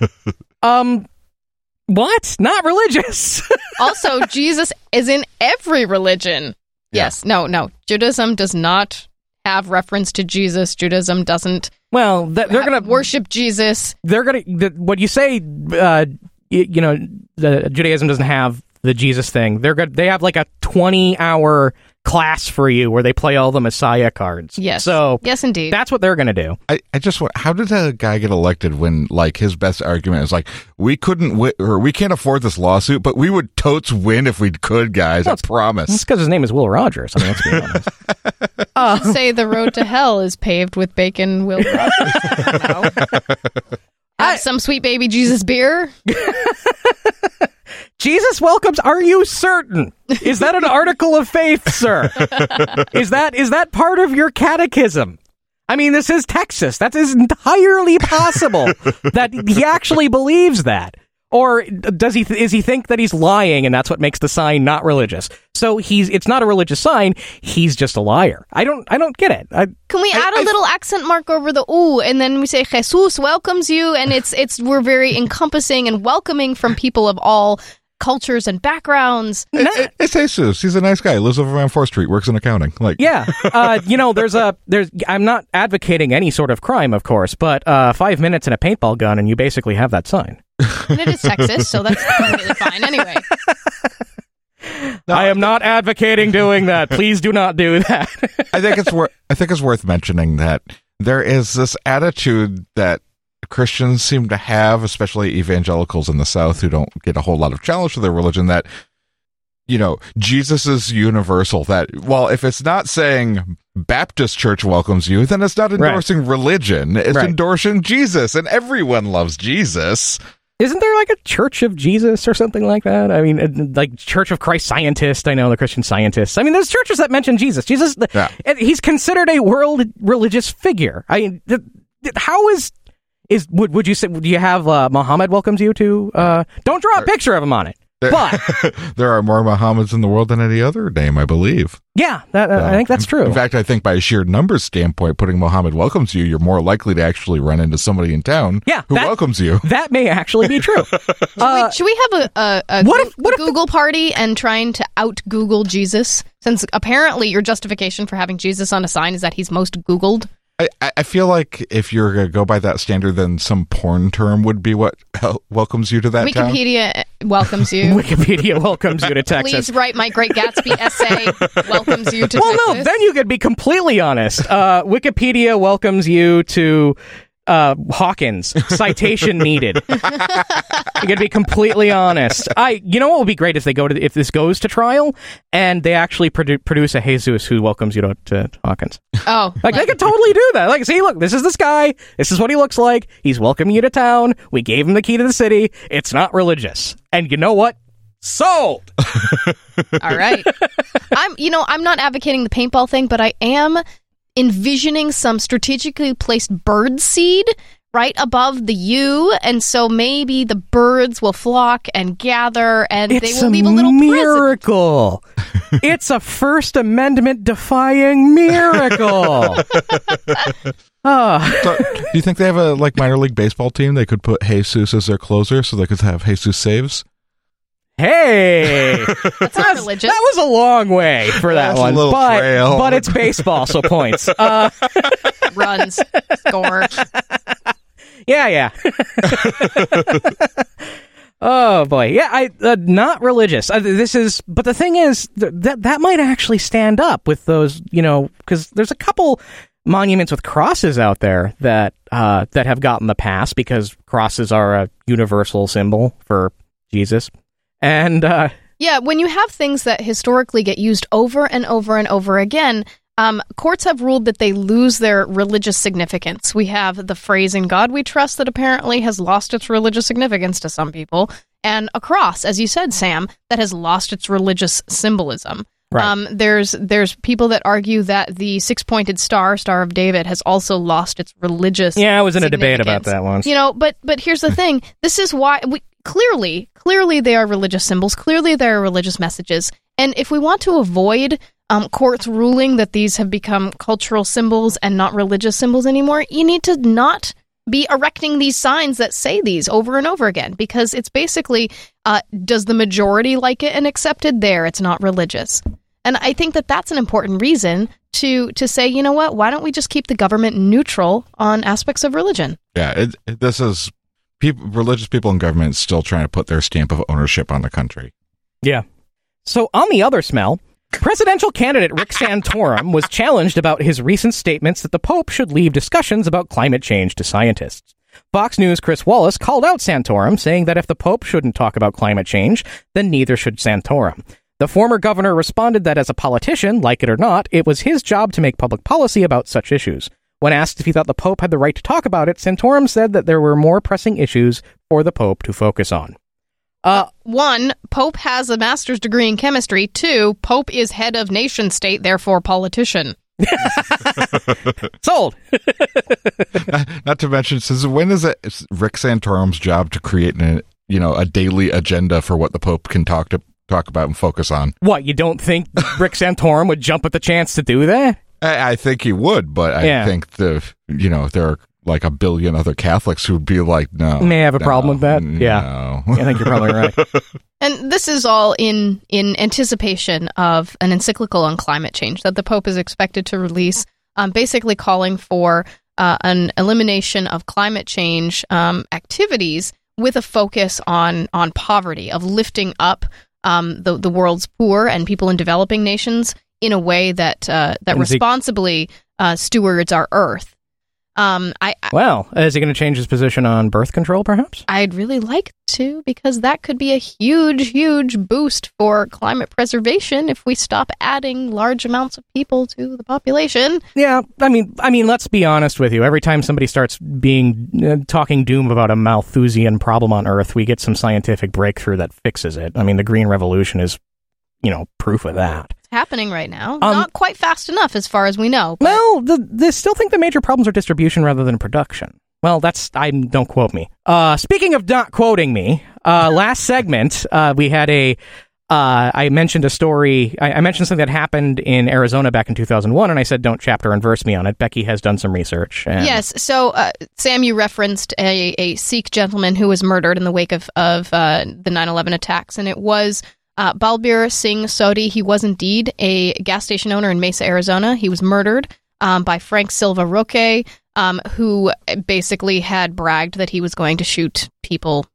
What? Not religious. Also, Jesus is in every religion. Yeah. Yes. No. Judaism does not have reference to Jesus. Judaism doesn't. Well, they're going to worship Jesus. They're going to, what you say, Judaism doesn't have the Jesus thing. They have like a 20-hour class for you where they play all the Messiah cards. Yes. So yes, indeed. That's what they're going to do. I just want, how did a guy get elected when like his best argument is like, we couldn't or we can't afford this lawsuit, but we would totes win if we could, guys. I promise. It's because his name is Will Rogers. I mean, let's be honest. Say the road to hell is paved with bacon, Will Rogers. Have some sweet baby Jesus beer. Jesus welcomes. Are you certain? Is that an article of faith, sir? Is that part of your catechism? I mean, this is Texas. That is entirely possible that he actually believes that. Or is he think that he's lying and that's what makes the sign not religious? So it's not a religious sign. He's just a liar. I don't get it. Can we add a little accent mark over the ooh, and then we say Jesus welcomes you, and we're very encompassing and welcoming from people of all cultures and backgrounds. It's Jesus. He's a nice guy. Lives over on 4th Street. Works in accounting. Like, yeah. I'm not advocating any sort of crime, of course, but 5 minutes and a paintball gun, and you basically have that sign. And it is Texas, so that's completely fine. Anyway. No, I am not advocating doing that. Please do not do that. I think it's worth mentioning that there is this attitude that Christians seem to have, especially evangelicals in the South who don't get a whole lot of challenge to their religion, that, you know, Jesus is universal. That, well, if it's not saying Baptist Church welcomes you, then it's not endorsing religion. It's endorsing Jesus, and everyone loves Jesus. Isn't there like a Church of Jesus or something like that? I mean, like Church of Christ Scientist. I know the Christian Scientists. I mean, there's churches that mention Jesus. He's considered a world religious figure. I mean, how would you say? Do you have Muhammad welcomes you to? Don't draw a picture of him on it. But there are more Muhammads in the world than any other name, I believe. Yeah, I think that's true. In fact, I think by a sheer numbers standpoint, putting Muhammad welcomes you, you're more likely to actually run into somebody in town who welcomes you. That may actually be true. Should we have a Google party and trying to out-Google Jesus? Since apparently your justification for having Jesus on a sign is that he's most Googled. I feel like if you're going to go by that standard, then some porn term would be what welcomes you to that town. Wikipedia welcomes you. Wikipedia welcomes you to Texas. Please write my Great Gatsby essay. Welcomes you to Texas. Well, no, then you could be completely honest. Wikipedia welcomes you to Hawkins. Citation needed. You gotta be completely honest. You know what would be great if this goes to trial and they actually produce a Jesus who welcomes you to Hawkins. Oh, like they could totally do that. Like, see, look, this is this guy. This is what he looks like. He's welcoming you to town. We gave him the key to the city. It's not religious. And you know what? Sold. All right. I'm not advocating the paintball thing, but I am envisioning some strategically placed bird seed right above the U, and so maybe the birds will flock and gather, and they will leave a little miracle. It's a First Amendment defying miracle. So, do you think they have a minor league baseball team? They could put Jesus as their closer, so they could have Jesus saves. Hey, that's not religious. That was a long way for that one, but it's baseball, so points. Runs, score. Yeah. Oh boy, yeah. Not religious. But the thing is that might actually stand up with those, because there's a couple monuments with crosses out there that have gotten the pass because crosses are a universal symbol for Jesus. And yeah, when you have things that historically get used over and over and over again, courts have ruled that they lose their religious significance. We have the phrase "In God We Trust" that apparently has lost its religious significance to some people, and a cross, as you said, Sam, that has lost its religious symbolism. Right. There's people that argue that the six-pointed Star of David, has also lost its religious. Yeah, I was in a debate about that once. But here's the thing: this is why clearly they are religious symbols. Clearly, they are religious messages. And if we want to avoid courts ruling that these have become cultural symbols and not religious symbols anymore, you need to not be erecting these signs that say these over and over again, because it's basically, does the majority like it and accept it? There, it's not religious. And I think that that's an important reason to say, you know what, why don't we just keep the government neutral on aspects of religion? Yeah, this is religious people in government still trying to put their stamp of ownership on the country. Yeah. So on the other smell, presidential candidate Rick Santorum was challenged about his recent statements that the Pope should leave discussions about climate change to scientists. Fox News' Chris Wallace called out Santorum, saying that if the Pope shouldn't talk about climate change, then neither should Santorum. The former governor responded that as a politician, like it or not, it was his job to make public policy about such issues. When asked if he thought the Pope had the right to talk about it, Santorum said that there were more pressing issues for the Pope to focus on. 1, Pope has a master's degree in chemistry. 2, Pope is head of nation state, therefore politician. Sold. Not to mention, since when is it Rick Santorum's job to create a daily agenda for what the Pope can talk about and focus on? What, you don't think Rick Santorum would jump at the chance to do that? I think he would, but I think there are like a billion other Catholics who would be like, no. May have a problem with that. Yeah. No. I think you're probably right. And this is all in anticipation of an encyclical on climate change that the Pope is expected to release, basically calling for an elimination of climate change activities with a focus on poverty, of lifting up the world's poor and people in developing nations in a way that responsibly stewards our Earth. Well, is he going to change his position on birth control, perhaps? I'd really like to, because that could be a huge, huge boost for climate preservation if we stop adding large amounts of people to the population. Yeah, I mean, let's be honest with you. Every time somebody starts talking doom about a Malthusian problem on Earth, we get some scientific breakthrough that fixes it. I mean, the Green Revolution is, proof of that. Happening right now. Not quite fast enough as far as we know. But... Well, they still think the major problems are distribution rather than production. Well, don't quote me. Speaking of not quoting me, last segment, we had I mentioned a story, I mentioned something that happened in Arizona back in 2001, and I said don't chapter and verse me on it. Becky has done some research. Yes, so Sam, you referenced a Sikh gentleman who was murdered in the wake of the 9/11 attacks, and it was... Balbir Singh Sodhi. He was indeed a gas station owner in Mesa, Arizona. He was murdered by Frank Silva Roque, who basically had bragged that he was going to shoot people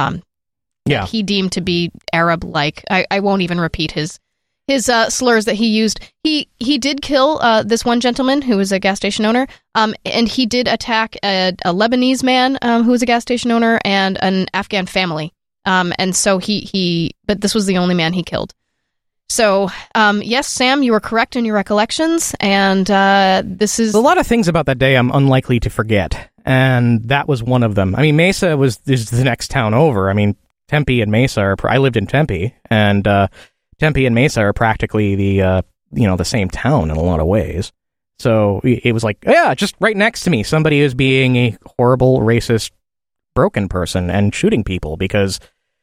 that he deemed to be Arab-like. I won't even repeat his slurs that he used. He did kill this one gentleman who was a gas station owner, and he did attack a Lebanese man who was a gas station owner and an Afghan family. And so but this was the only man he killed. So, yes, Sam, you were correct in your recollections, and this is... A lot of things about that day I'm unlikely to forget, and that was one of them. I mean, Mesa is the next town over. I mean, Tempe and Mesa I lived in Tempe, and Tempe and Mesa are practically the same town in a lot of ways. So it was like, yeah, just right next to me, somebody is being a horrible, racist, broken person and shooting people because...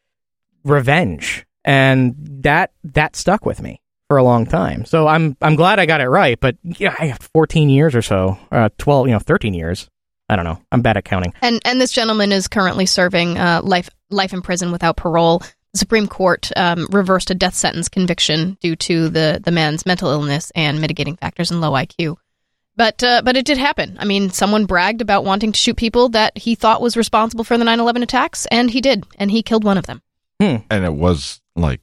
revenge, and that stuck with me for a long time. So I'm glad I got it right, but I have 14 years or so, 13 years. I don't know. I'm bad at counting. And this gentleman is currently serving life in prison without parole. The Supreme Court reversed a death sentence conviction due to the man's mental illness and mitigating factors and low IQ. But it did happen. I mean, someone bragged about wanting to shoot people that he thought was responsible for the 9/11 attacks, and he did, and he killed one of them. And it was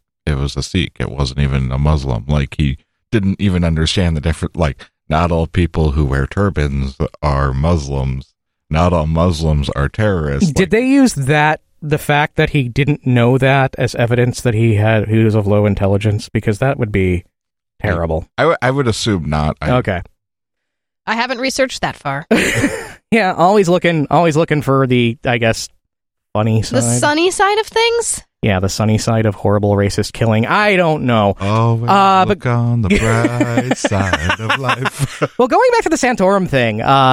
a Sikh. It wasn't even a Muslim. Like, he didn't even understand the difference. Like, not all people who wear turbans are Muslims. Not all Muslims are terrorists. Did they use the fact that he didn't know that as evidence that he was of low intelligence? Because that would be terrible. I would assume not. Okay. I haven't researched that far. Yeah, always looking for the, I guess, funny side. The sunny side of things? Yeah, the sunny side of horrible racist killing. I don't know. Look on the bright side of life. Well, going back to the Santorum thing,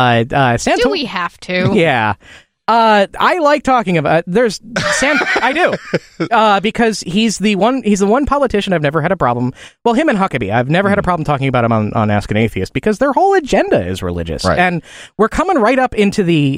do we have to? Yeah. I like talking about I do. Because he's the one politician I've never had a problem. Well, him and Huckabee, I've never had a problem talking about him on Ask an Atheist because their whole agenda is religious. Right. And we're coming right up into the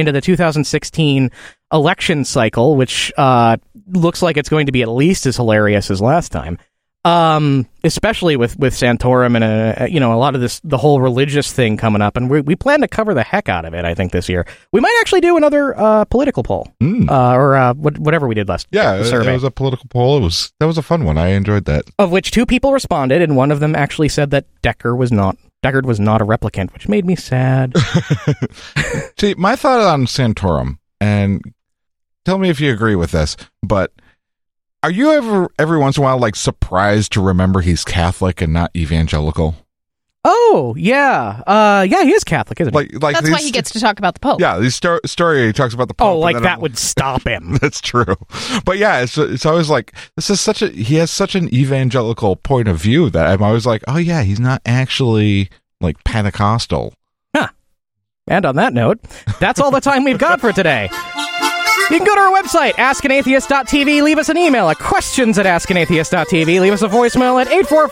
2016 election cycle, which looks like it's going to be at least as hilarious as last time. especially with Santorum and a lot of the whole religious thing coming up, and we plan to cover the heck out of it. I think this year we might actually do another political poll, or whatever we did last. Yeah, it was a political poll. That was a fun one. I enjoyed that. Of which 2 people responded, and one of them actually said that Deckard was not a replicant, which made me sad. See, my thought on Santorum, and tell me if you agree with this, but are you ever, every once in a while, like, surprised to remember he's Catholic and not evangelical? Oh, yeah. Yeah, he is Catholic, isn't he? Like That's why he gets to talk about the Pope. Yeah, the story he talks about the Pope. Oh, like that would stop him. That's true. But yeah, it's always like, he has such an evangelical point of view that I'm always like, oh yeah, he's not actually, like, Pentecostal. Huh. And on that note, that's all the time we've got for today. You can go to our website, askanatheist.tv, leave us an email at questions@askanatheist.tv, leave us a voicemail at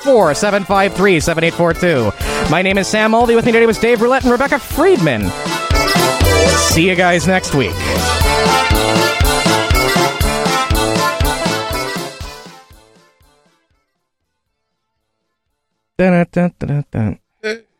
844-753-7842. My name is Sam Mulvey. With me today was Dave Roulette and Rebecca Friedman. See you guys next week. Dun, dun, dun, dun, dun.